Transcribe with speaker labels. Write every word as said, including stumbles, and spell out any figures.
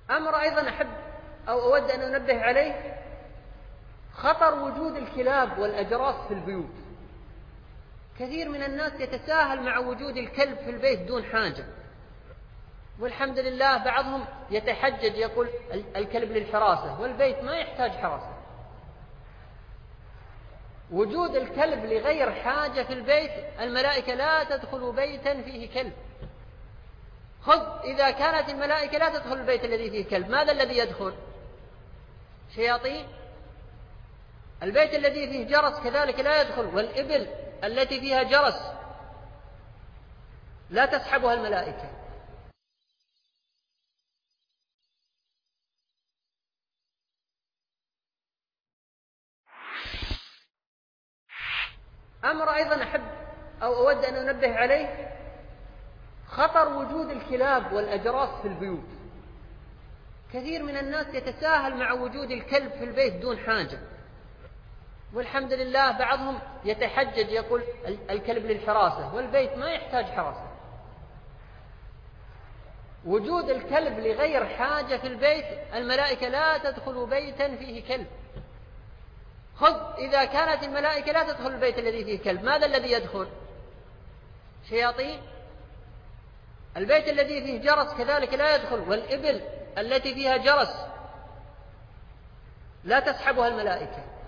Speaker 1: أمر أيضا أحب أو أود أن أنبه عليه خطر وجود الكلاب والأجراس في البيوت. كثير من الناس يتساهل مع وجود الكلب في البيت دون حاجة، والحمد لله بعضهم يتحجج يقول الكلب للحراسة، والبيت ما يحتاج حراسة. وجود الكلب لغير حاجة في البيت، الملائكة لا تدخل بيتا فيه كلب. خذ إذا كانت الملائكة لا تدخل البيت الذي فيه كلب، ماذا الذي يدخل؟ شياطين. البيت الذي فيه جرس كذلك لا يدخل، والإبل التي فيها جرس لا تسحبها الملائكة. أمر أيضا أحب أو أود أن أنبه عليه خطر وجود الكلاب والأجراس في البيوت. كثير من الناس يتساهل مع وجود الكلب في البيت دون حاجة، والحمد لله بعضهم يتحجج يقول الكلب للحراسة، والبيت ما يحتاج حراسة. وجود الكلب لغير حاجة في البيت، الملائكة لا تدخل بيتا فيه كلب. خذ إذا كانت الملائكة لا تدخل البيت الذي فيه كلب، ماذا الذي يدخل؟ شياطين. البيت الذي فيه جرس كذلك لا يدخل، والإبل التي فيها جرس لا تسحبها الملائكة.